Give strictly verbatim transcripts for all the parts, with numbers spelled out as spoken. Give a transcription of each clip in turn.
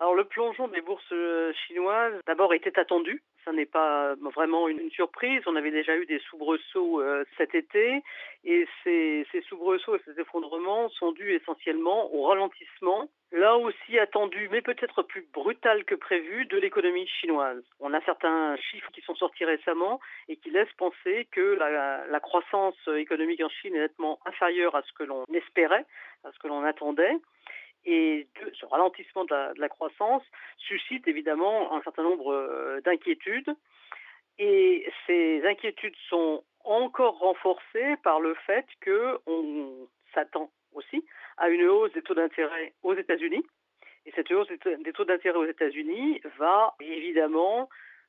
Alors le plongeon des bourses euh, chinoises, d'abord était attendu. Ça n'est pas vraiment une, une surprise. On avait déjà eu des soubresauts euh, cet été et ces, ces soubresauts et ces effondrements sont dus essentiellement au ralentissement, là aussi attendu, mais peut-être plus brutal que prévu, de l'économie chinoise. On a certains chiffres qui sont sortis récemment et qui laissent penser que la, la croissance économique en Chine est nettement inférieure à ce que l'on espérait, à ce que l'on attendait. Et de, ce ralentissement de la, de la croissance suscite évidemment un certain nombre euh, d'inquiétudes. Et ces inquiétudes sont encore renforcées par le fait qu'on s'attend aussi à une hausse des taux d'intérêt aux États-Unis. Et cette hausse des taux d'intérêt aux États-Unis va évidemment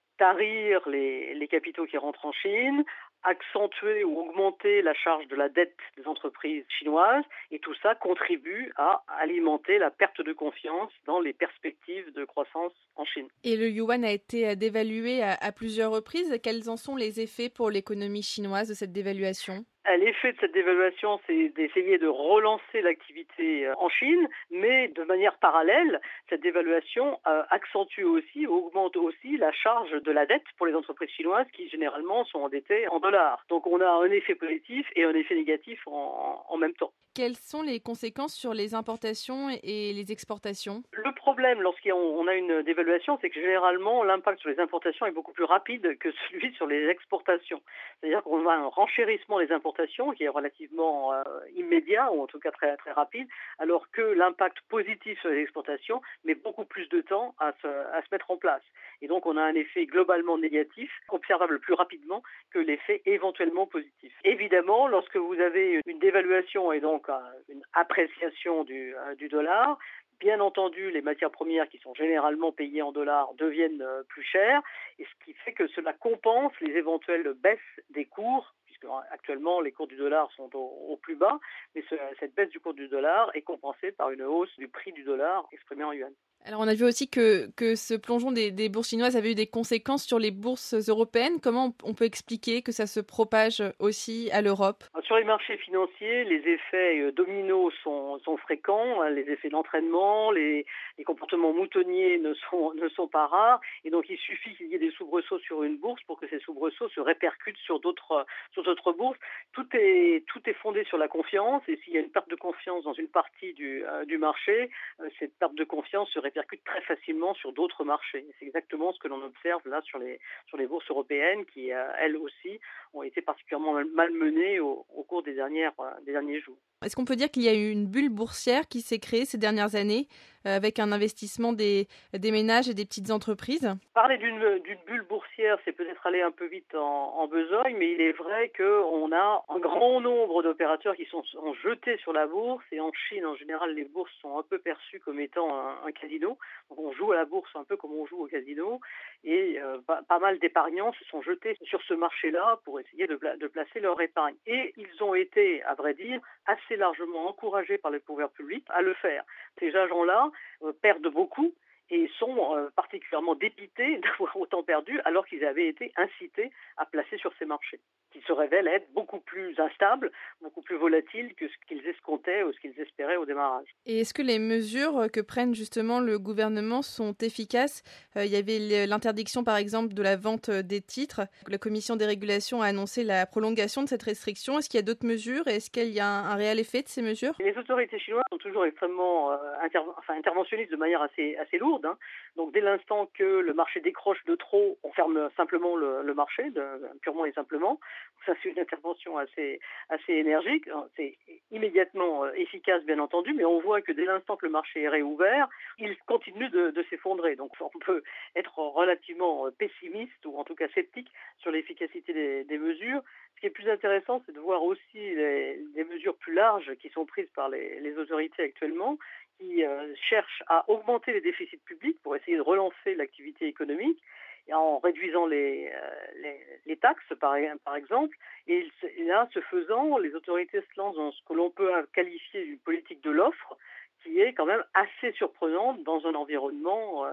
tarir les, les capitaux qui rentrent en Chine, accentuer ou augmenter la charge de la dette des entreprises chinoises, et tout ça contribue à alimenter la perte de confiance dans les perspectives de croissance en Chine. Et le yuan a été dévalué à, à plusieurs reprises. Quels en sont les effets pour l'économie chinoise de cette dévaluation ? L'effet de cette dévaluation, c'est d'essayer de relancer l'activité en Chine, mais de manière parallèle, cette dévaluation euh, accentue aussi, augmente aussi la charge de la dette pour les entreprises chinoises qui généralement sont endettées en dollars. Donc on a un effet positif et un effet négatif en, en même temps. Quelles sont les conséquences sur les importations et les exportations ? Le problème lorsqu'on a une dévaluation, c'est que généralement l'impact sur les importations est beaucoup plus rapide que celui sur les exportations. C'est-à-dire qu'on a un renchérissement des importations qui est relativement euh, immédiat, ou en tout cas très, très rapide, alors que l'impact positif sur les exportations met beaucoup plus de temps à se, à se mettre en place. Et donc on a un effet globalement négatif, observable plus rapidement que l'effet éventuellement positif. Évidemment, lorsque vous avez une dévaluation et donc une appréciation du, du dollar, bien entendu, les matières premières qui sont généralement payées en dollars deviennent plus chères, et ce qui fait que cela compense les éventuelles baisses des cours, puisque actuellement les cours du dollar sont au, au plus bas, mais ce, cette baisse du cours du dollar est compensée par une hausse du prix du dollar exprimé en yuan. Alors on a vu aussi que, que ce plongeon des, des bourses chinoises avait eu des conséquences sur les bourses européennes. Comment on peut expliquer que ça se propage aussi à l'Europe ? Sur les marchés financiers, les effets dominos sont, sont fréquents, les effets d'entraînement, les, les comportements moutonniers ne sont, ne sont pas rares, et donc il suffit qu'il y ait des soubresauts sur une bourse pour que ces soubresauts se répercutent sur d'autres, sur d'autres bourses. Tout est, tout est fondé sur la confiance, et s'il y a une perte de confiance dans une partie du, euh, du marché, euh, cette perte de confiance se répercute très facilement sur d'autres marchés. C'est exactement ce que l'on observe là sur les, sur les bourses européennes qui, euh, elles aussi, ont été particulièrement malmenées au, au cours des, dernières, euh, des derniers jours. Est-ce qu'on peut dire qu'il y a eu une bulle boursière qui s'est créée ces dernières années euh, avec un investissement des, des ménages et des petites entreprises ? Parler d'une, d'une bulle boursière, c'est peut-être aller un peu vite en, en besogne, mais il est vrai qu'on a un grand nombre d'opérateurs qui sont, sont jetés sur la bourse, et en Chine, en général, les bourses sont un peu perçues comme étant un, un casino. Donc on joue à la bourse un peu comme on joue au casino, et euh, pas, pas mal d'épargnants se sont jetés sur ce marché-là pour essayer de, de placer leur épargne. Et ils ont été, à vrai dire, assez largement encouragés par les pouvoirs publics à le faire. Ces agents-là euh, perdent beaucoup et sont euh, particulièrement dépités d'avoir autant perdu alors qu'ils avaient été incités à placer sur ces marchés, qui se révèlent être beaucoup plus instables, beaucoup plus volatiles que ce qu'ils escomptaient ou ce qu'ils espéraient au démarrage. Et est-ce que les mesures que prennent justement le gouvernement sont efficaces ? euh, Il y avait l'interdiction par exemple de la vente des titres. La commission des régulations a annoncé la prolongation de cette restriction. Est-ce qu'il y a d'autres mesures et est-ce qu'il y a un, un réel effet de ces mesures ? Les autorités chinoises sont toujours extrêmement euh, interv- enfin, interventionnistes de manière assez, assez lourde. Hein. Donc dès l'instant que le marché décroche de trop, on ferme simplement le, le marché, de, purement et simplement. Ça, c'est une intervention assez, assez énergique. C'est immédiatement efficace, bien entendu, mais on voit que dès l'instant que le marché est réouvert, il continue de, de s'effondrer. Donc on peut être relativement pessimiste, ou en tout cas sceptique, sur l'efficacité des, des mesures. Ce qui est plus intéressant, c'est de voir aussi les, les mesures plus larges qui sont prises par les, les autorités actuellement, qui euh, cherchent à augmenter les déficits publics pour essayer de relancer l'activité économique, et en réduisant les, euh, les, les taxes, par, par exemple. Et, et là, ce faisant, les autorités se lancent dans ce que l'on peut qualifier d'une politique de l'offre, qui est quand même assez surprenante dans un environnement euh,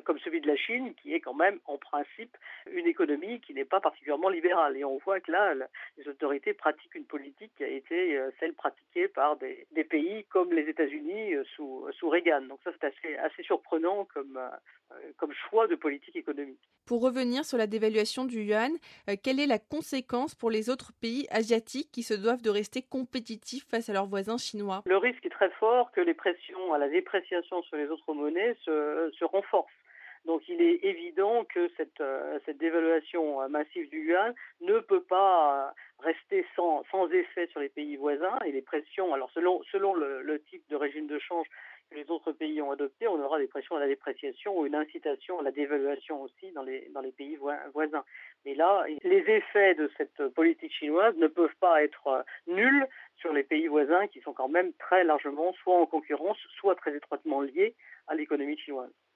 comme celui de la Chine, qui est quand même en principe une économie qui n'est pas particulièrement libérale. Et on voit que là, les autorités pratiquent une politique qui a été celle pratiquée par des, des pays comme les États-Unis sous, sous Reagan. Donc ça, c'est assez, assez surprenant comme, comme choix de politique économique. Pour revenir sur la dévaluation du yuan, euh, quelle est la conséquence pour les autres pays asiatiques qui se doivent de rester compétitifs face à leurs voisins chinois? Le risque est très fort que les pressions à la dépréciation sur les autres monnaies se, se renforcent. Donc il est évident que cette, euh, cette dévaluation massive du yuan ne peut pas rester sans, sans effet sur les pays voisins, et les pressions, alors selon, selon le, le type de régime de change que les autres pays ont adopté, on aura des pressions à la dépréciation ou une incitation à la dévaluation aussi dans les, dans les pays voisins. Mais là, les effets de cette politique chinoise ne peuvent pas être nuls sur les pays voisins qui sont quand même très largement soit en concurrence, soit très étroitement liés à l'économie chinoise.